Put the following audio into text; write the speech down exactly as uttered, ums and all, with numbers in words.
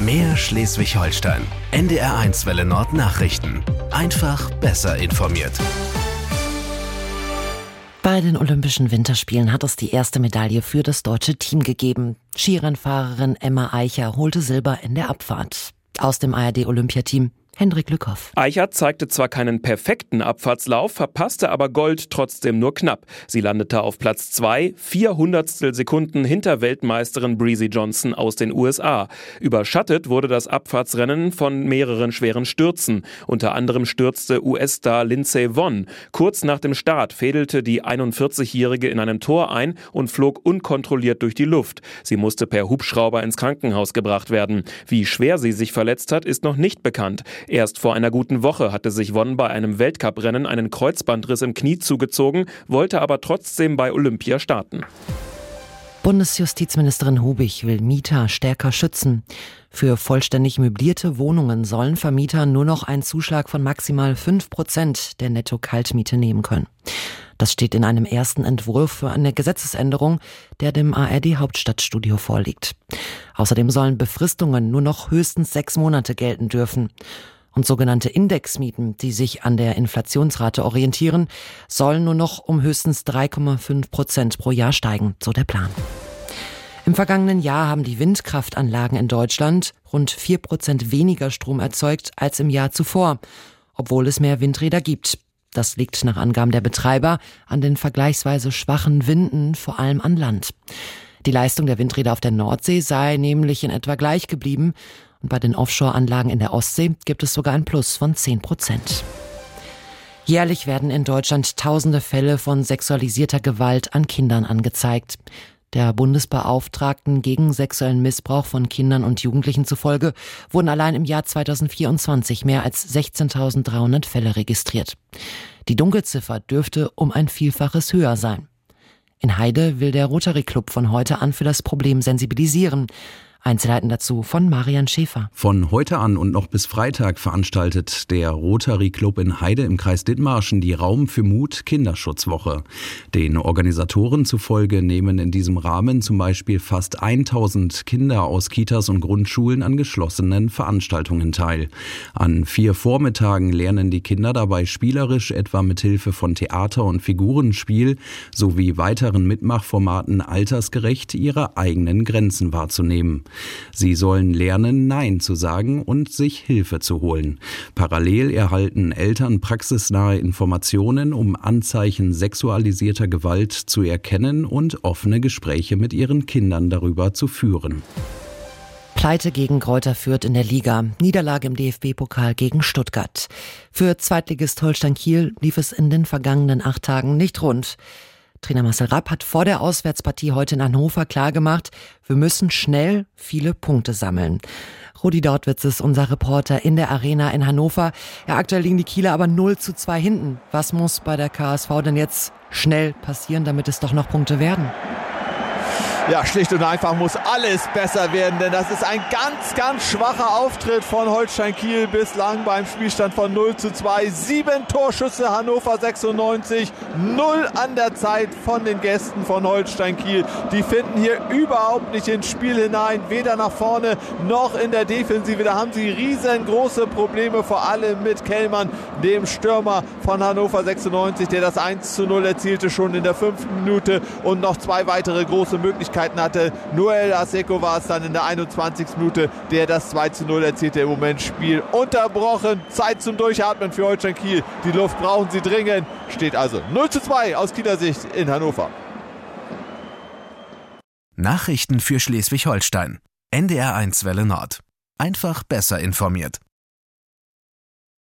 Mehr Schleswig-Holstein. N D R eins Welle Nord Nachrichten. Einfach besser informiert. Bei den Olympischen Winterspielen hat es die erste Medaille für das deutsche Team gegeben. Skirennfahrerin Emma Eicher holte Silber in der Abfahrt. Aus dem A R D-Olympiateam Hendrik Lückhoff. Eicher zeigte zwar keinen perfekten Abfahrtslauf, verpasste aber Gold trotzdem nur knapp. Sie landete auf Platz zwei, vier Hundertstel Sekunden hinter Weltmeisterin Breezy Johnson aus den U S A. Überschattet wurde das Abfahrtsrennen von mehreren schweren Stürzen. Unter anderem stürzte U S-Star Lindsey Vonn. Kurz nach dem Start fädelte die einundvierzigjährige in einem Tor ein und flog unkontrolliert durch die Luft. Sie musste per Hubschrauber ins Krankenhaus gebracht werden. Wie schwer sie sich verletzt hat, ist noch nicht bekannt. Erst vor einer guten Woche hatte sich Vonn bei einem Weltcuprennen einen Kreuzbandriss im Knie zugezogen, wollte aber trotzdem bei Olympia starten. Bundesjustizministerin Hubig will Mieter stärker schützen. Für vollständig möblierte Wohnungen sollen Vermieter nur noch einen Zuschlag von maximal fünf Prozent der Netto-Kaltmiete nehmen können. Das steht in einem ersten Entwurf für eine Gesetzesänderung, der dem A R D-Hauptstadtstudio vorliegt. Außerdem sollen Befristungen nur noch höchstens sechs Monate gelten dürfen. Und sogenannte Indexmieten, die sich an der Inflationsrate orientieren, sollen nur noch um höchstens drei Komma fünf Prozent pro Jahr steigen, so der Plan. Im vergangenen Jahr haben die Windkraftanlagen in Deutschland rund vier Prozent weniger Strom erzeugt als im Jahr zuvor, obwohl es mehr Windräder gibt. Das liegt nach Angaben der Betreiber an den vergleichsweise schwachen Winden, vor allem an Land. Die Leistung der Windräder auf der Nordsee sei nämlich in etwa gleich geblieben und bei den Offshore-Anlagen in der Ostsee gibt es sogar ein Plus von zehn Prozent. Jährlich werden in Deutschland tausende Fälle von sexualisierter Gewalt an Kindern angezeigt. Der Bundesbeauftragten gegen sexuellen Missbrauch von Kindern und Jugendlichen zufolge wurden allein im Jahr zweitausendvierundzwanzig mehr als sechzehntausenddreihundert Fälle registriert. Die Dunkelziffer dürfte um ein Vielfaches höher sein. In Heide will der Rotary Club von heute an für das Problem sensibilisieren. Einzelheiten dazu von Marian Schäfer. Von heute an und noch bis Freitag veranstaltet der Rotary Club in Heide im Kreis Dithmarschen die Raum für Mut Kinderschutzwoche. Den Organisatoren zufolge nehmen in diesem Rahmen zum Beispiel fast tausend Kinder aus Kitas und Grundschulen an geschlossenen Veranstaltungen teil. An vier Vormittagen lernen die Kinder dabei spielerisch etwa mit Hilfe von Theater- und Figurenspiel sowie weiteren Mitmachformaten altersgerecht ihre eigenen Grenzen wahrzunehmen. Sie sollen lernen, Nein zu sagen und sich Hilfe zu holen. Parallel erhalten Eltern praxisnahe Informationen, um Anzeichen sexualisierter Gewalt zu erkennen und offene Gespräche mit ihren Kindern darüber zu führen. Pleite gegen Greuther Fürth in der Liga, Niederlage im D F B-Pokal gegen Stuttgart. Für Zweitligist Holstein Kiel lief es in den vergangenen acht Tagen nicht rund. Trainer Marcel Rapp hat vor der Auswärtspartie heute in Hannover klargemacht, wir müssen schnell viele Punkte sammeln. Rudi Dautwitz ist unser Reporter in der Arena in Hannover. Ja, aktuell liegen die Kieler aber null zu zwei hinten. Was muss bei der K S V denn jetzt schnell passieren, damit es doch noch Punkte werden? Ja, schlicht und einfach muss alles besser werden, denn das ist ein ganz, ganz schwacher Auftritt von Holstein Kiel bislang beim Spielstand von null zu zwei. Sieben Torschüsse Hannover sechsundneunzig, null an der Zeit von den Gästen von Holstein Kiel. Die finden hier überhaupt nicht ins Spiel hinein, weder nach vorne noch in der Defensive. Da haben sie riesengroße Probleme, vor allem mit Kellmann, dem Stürmer von Hannover sechsundneunzig, der das eins zu null erzielte schon in der fünften Minute und noch zwei weitere große Möglichkeiten hatte. Noel Aseko war es dann in der einundzwanzigsten Minute, der das zwei zu null erzielte. Im Moment Spiel unterbrochen. Zeit zum Durchatmen für Holstein Kiel. Die Luft brauchen sie dringend. Steht also null zu zwei aus Kieler Sicht in Hannover. Nachrichten für Schleswig-Holstein. N D R eins Welle Nord. Einfach besser informiert.